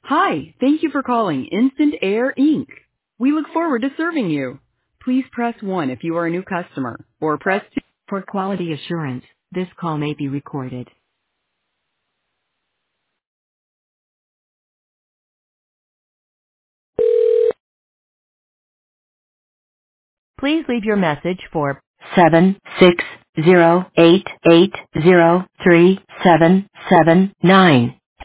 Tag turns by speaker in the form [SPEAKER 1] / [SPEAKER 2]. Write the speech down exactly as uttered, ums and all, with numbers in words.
[SPEAKER 1] Hi, thank you for calling Instant Air Incorporated. We look forward to serving you. Please press one if you are a new customer, or press two. For quality assurance, this call may be recorded. Please leave your message for seven six zero eight eight zero three seven seven nine.